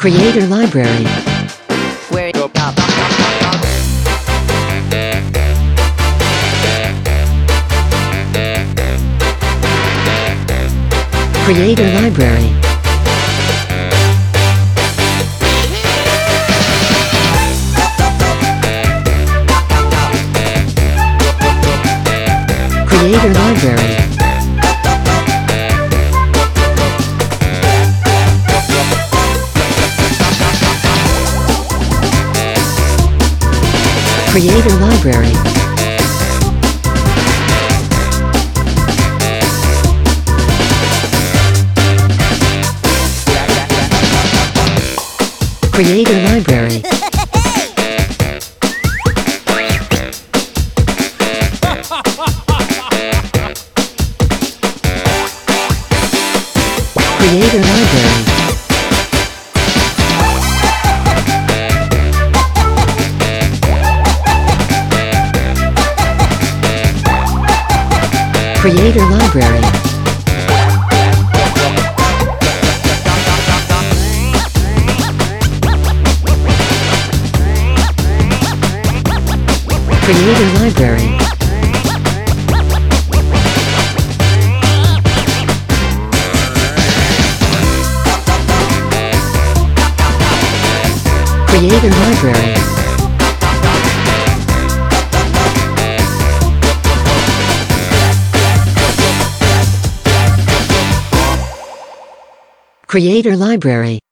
Creator Library. Where go pop? Creator Library. Creator Library. Creator Library. Creator Library. Creator Library. Creator Library. Creator Library. Creator Library. Creator Library.